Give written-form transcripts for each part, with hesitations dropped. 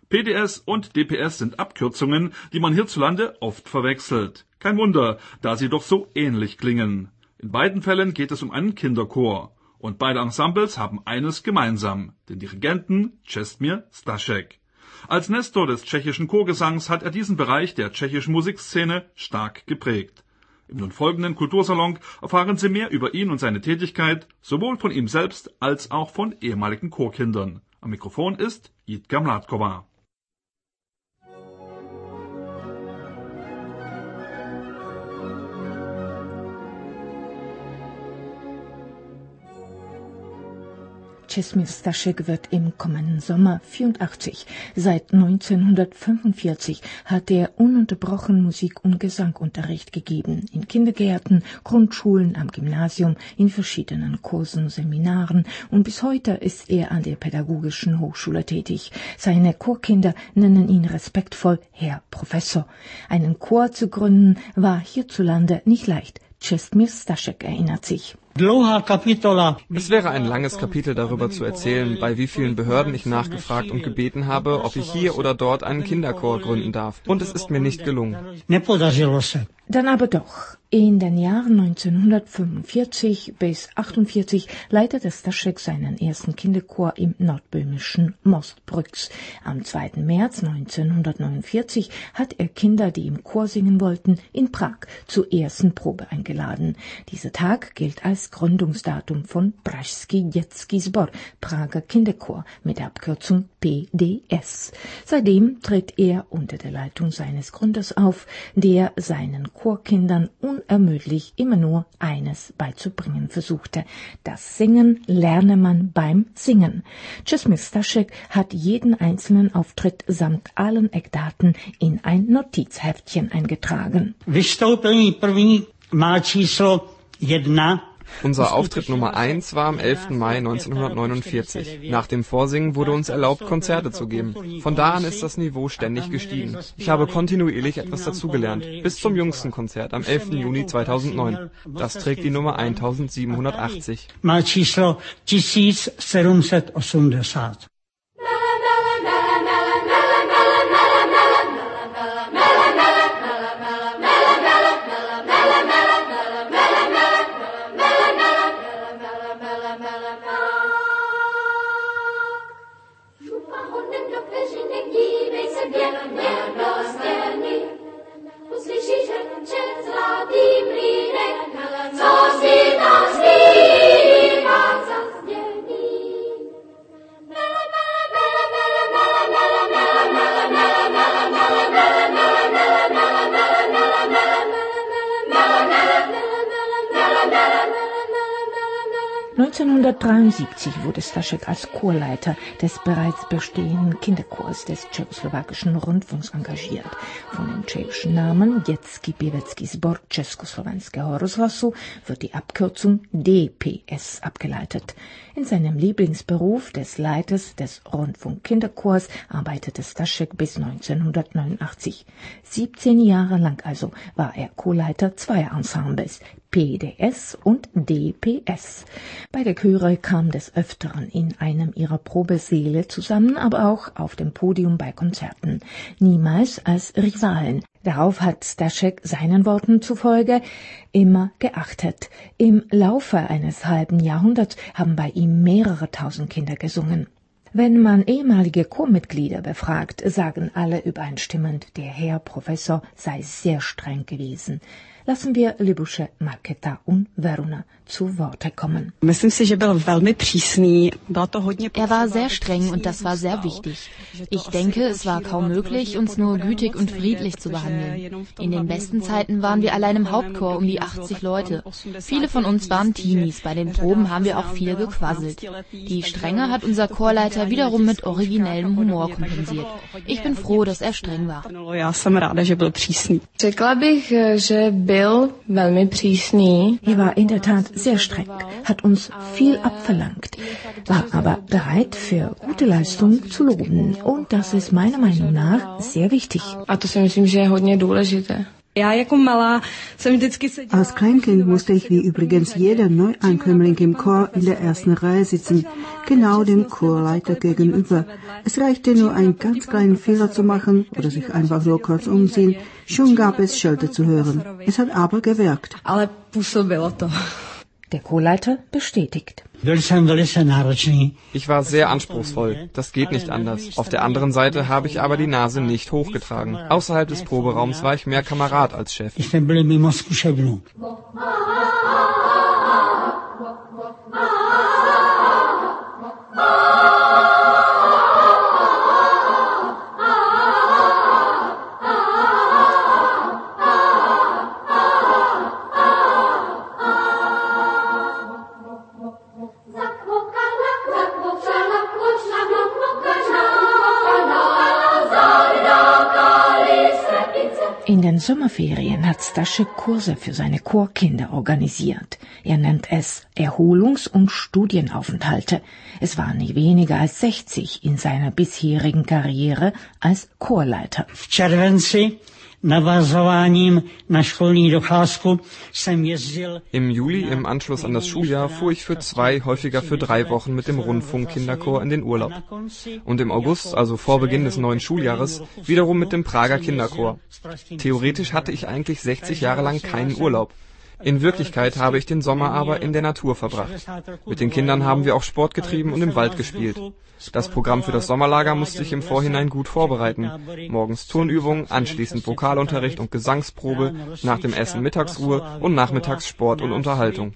PDS und DPS sind Abkürzungen, die man hierzulande oft verwechselt. Kein Wunder, da sie doch so ähnlich klingen. In beiden Fällen geht es um einen Kinderchor. Und beide Ensembles haben eines gemeinsam, den Dirigenten Čestmír Stašek. Als Nestor des tschechischen Chorgesangs hat er diesen Bereich der tschechischen Musikszene stark geprägt. Im nun folgenden Kultursalon erfahren Sie mehr über ihn und seine Tätigkeit, sowohl von ihm selbst als auch von ehemaligen Chorkindern. Am Mikrofon ist Jitka Mládková. Čestmír Stašek wird im kommenden Sommer 84. Seit 1945 hat er ununterbrochen Musik- und Gesangunterricht gegeben. In Kindergärten, Grundschulen, am Gymnasium, in verschiedenen Kursen, Seminaren und bis heute ist er an der Pädagogischen Hochschule tätig. Seine Chorkinder nennen ihn respektvoll Herr Professor. Einen Chor zu gründen war hierzulande nicht leicht. Čestmír Stašek erinnert sich. Es wäre ein langes Kapitel darüber zu erzählen, bei wie vielen Behörden ich nachgefragt und gebeten habe, ob ich hier oder dort einen Kinderchor gründen darf. Und es ist mir nicht gelungen. Dann aber doch. In den Jahren 1945 bis 1948 leitete Stašek seinen ersten Kinderchor im nordböhmischen Mostbrücks. Am 2. März 1949 hat er Kinder, die im Chor singen wollten, in Prag zur ersten Probe eingeladen. Dieser Tag gilt als Gründungsdatum von Pražský dětský sbor, Prager Kinderchor, mit der Abkürzung PDS. Seitdem tritt er unter der Leitung seines Gründers auf, der seinen Chorkindern unermüdlich immer nur eines beizubringen versuchte. Das Singen lerne man beim Singen. Čestmír Stašek hat jeden einzelnen Auftritt samt allen Eckdaten in ein Notizheftchen eingetragen. Unser Auftritt Nummer 1 war am 11. Mai 1949. Nach dem Vorsingen wurde uns erlaubt, Konzerte zu geben. Von da an ist das Niveau ständig gestiegen. Ich habe kontinuierlich etwas dazugelernt, bis zum jüngsten Konzert am 11. Juni 2009. Das trägt die Nummer 1780. Má číslo 1780. Wurde Stašek als Chorleiter des bereits bestehenden Kinderchors des tschechoslowakischen Rundfunks engagiert. Von dem tschechischen Namen Dětský pěvecký sbor Československého rozhlasu wird die Abkürzung DPS abgeleitet. In seinem Lieblingsberuf des Leiters des Rundfunk-Kinderchors arbeitete Stašek bis 1989. 17 Jahre lang also war er Chorleiter zweier Ensembles, PDS und DPS. Beide Chöre kamen des Öfteren in einem ihrer Probesäle zusammen, aber auch auf dem Podium bei Konzerten. Niemals als Rivalen. Darauf hat Stašek seinen Worten zufolge immer geachtet. Im Laufe eines halben Jahrhunderts haben bei ihm mehrere tausend Kinder gesungen. Wenn man ehemalige Chormitglieder befragt, sagen alle übereinstimmend, der Herr Professor sei sehr streng gewesen. Lassen wir Libuše, Markéta und Veruna zu Worte kommen. Er war sehr streng und das war sehr wichtig. Ich denke, es war kaum möglich, uns nur gütig und friedlich zu behandeln. In den besten Zeiten waren wir allein im Hauptchor um die 80 Leute. Viele von uns waren Teenies, bei den Proben haben wir auch viel gequasselt. Die Strenge hat unser Chorleiter wiederum mit originellem Humor kompensiert. Ich bin froh, dass er streng war. Er war in der Tat sehr streng, hat uns viel abverlangt, war aber bereit, für gute Leistung zu loben. Und das ist meiner Meinung nach sehr wichtig. Als Kleinkind musste ich wie übrigens jeder Neuankömmling im Chor in der ersten Reihe sitzen, genau dem Chorleiter gegenüber. Es reichte nur, einen ganz kleinen Fehler zu machen oder sich einfach nur kurz umziehen, schon gab es Schelte zu hören. Es hat aber gewirkt. Der Chorleiter bestätigt. Ich war sehr anspruchsvoll, das geht nicht anders. Auf der anderen Seite habe ich aber die Nase nicht hochgetragen. Außerhalb des Proberaums war ich mehr Kamerad als Chef. In den Sommerferien hat Staszek Kurse für seine Chorkinder organisiert. Er nennt es Erholungs- und Studienaufenthalte. Es waren nicht weniger als 60 in seiner bisherigen Karriere als Chorleiter. Im Juli, im Anschluss an das Schuljahr, fuhr ich für 2, häufiger für 3 Wochen mit dem Rundfunk-Kinderchor in den Urlaub. Und im August, also vor Beginn des neuen Schuljahres, wiederum mit dem Prager Kinderchor. Theoretisch hatte ich eigentlich 60 Jahre lang keinen Urlaub. In Wirklichkeit habe ich den Sommer aber in der Natur verbracht. Mit den Kindern haben wir auch Sport getrieben und im Wald gespielt. Das Programm für das Sommerlager musste ich im Vorhinein gut vorbereiten. Morgens Turnübungen, anschließend Vokalunterricht und Gesangsprobe, nach dem Essen Mittagsruhe und nachmittags Sport und Unterhaltung.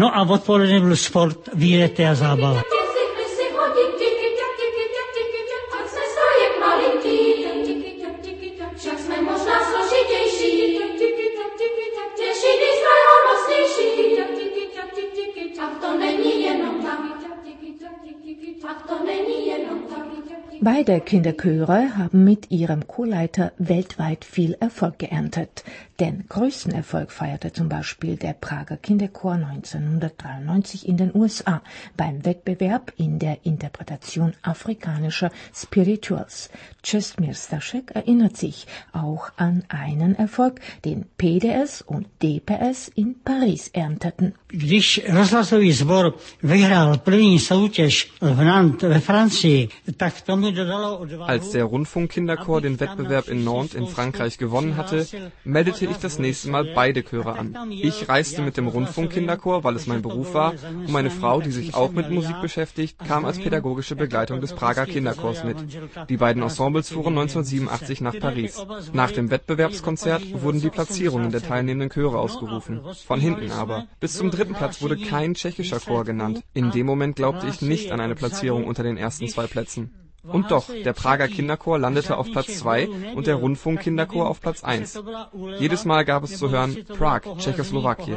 Beide Kinderchöre haben mit ihrem Chorleiter weltweit viel Erfolg geerntet. Den größten Erfolg feierte zum Beispiel der Prager Kinderchor 1993 in den USA beim Wettbewerb in der Interpretation afrikanischer Spirituals. Czesmir Staszek erinnert sich auch an einen Erfolg, den PDS und DPS in Paris ernteten. Když rozhlasový sbor vyhrál první soutěž v Nantes ve Francii, tak to mi dodalo odvahu. Als der Rundfunk-Kinderchor den Wettbewerb in Nantes in Frankreich gewonnen hatte, meldete ich das nächste Mal beide Chöre an. Ich reiste mit dem Rundfunk-Kinderchor, weil es mein Beruf war, und meine Frau, die sich auch mit Musik beschäftigt, kam als pädagogische Begleitung des Prager Kinderchors mit. Die beiden Ensembles fuhren 1987 nach Paris. Nach dem Wettbewerbskonzert wurden die Platzierungen der teilnehmenden Chöre ausgerufen. Von hinten aber. Bis zum 3. Platz wurde kein tschechischer Chor genannt. In dem Moment glaubte ich nicht an eine Platzierung unter den ersten 2 Plätzen. Und doch, der Prager Kinderchor landete auf Platz 2 und der Rundfunk-Kinderchor auf Platz 1. Jedes Mal gab es zu hören Prague, Tschechoslowakei.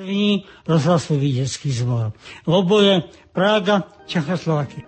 Praga, Tschechoslowakei.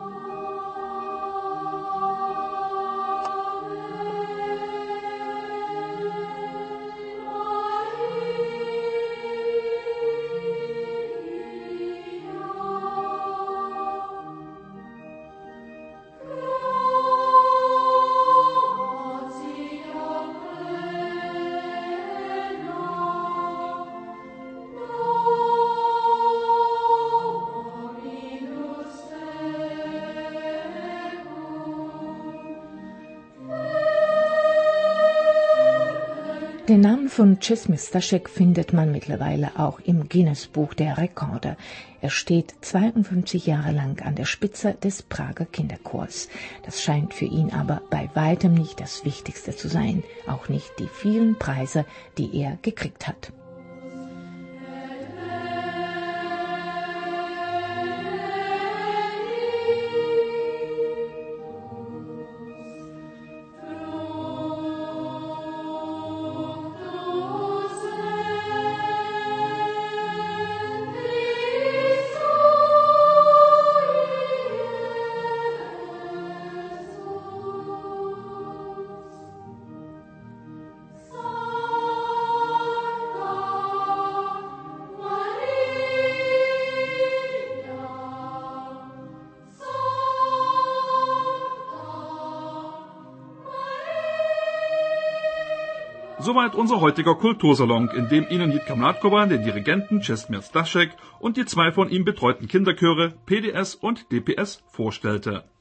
Den Namen von Czesmir Staszek findet man mittlerweile auch im Guinness-Buch der Rekorde. Er steht 52 Jahre lang an der Spitze des Prager Kinderchors. Das scheint für ihn aber bei weitem nicht das Wichtigste zu sein, auch nicht die vielen Preise, die er gekriegt hat. Soweit unser heutiger Kultursalon, in dem Ihnen Jitka Mládková den Dirigenten Čestmír Stašek und die 2 von ihm betreuten Kinderchöre PDS und DPS vorstellte.